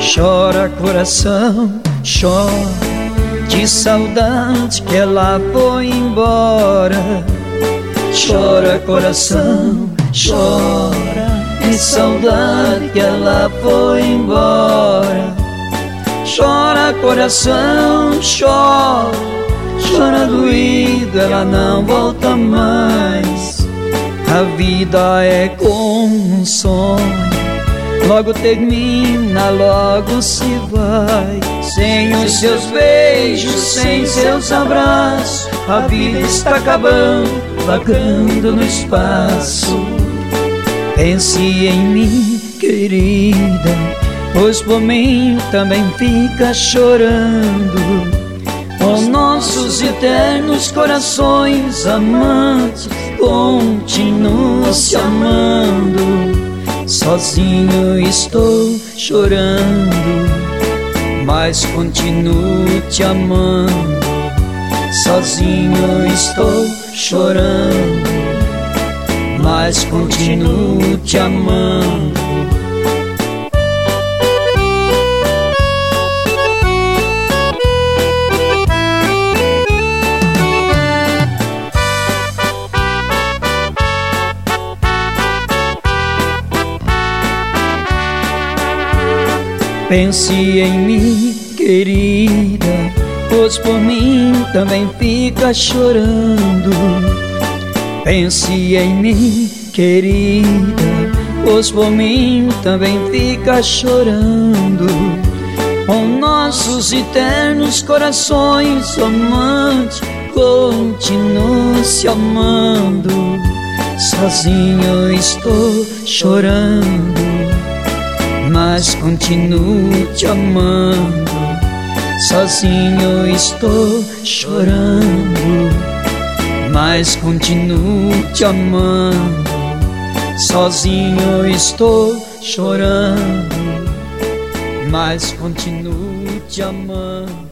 Chora coração, chora de saudade que ela foi embora. Chora coração, chora de saudade que ela foi embora. Chora coração, chora, chora doído, ela não volta mais. A vida é como um sonho, logo termina, logo se vai. Sem os seus beijos, sem seus abraços, a vida está acabando, vagando no espaço. Pense em mim, querida, pois por mim também fica chorando. Com nossos eternos corações amantes, continuam se amando. Sozinho estou chorando, mas continuo te amando. Sozinho estou chorando, mas continuo te amando. Pense em mim, querida, pois por mim também fica chorando. Pense em mim, querida, pois por mim também fica chorando. Com nossos eternos corações amantes, continuam se amando. Sozinho estou chorando, mas continuo te amando. Sozinho estou chorando, mas continuo te amando. Sozinho estou chorando, mas continuo te amando.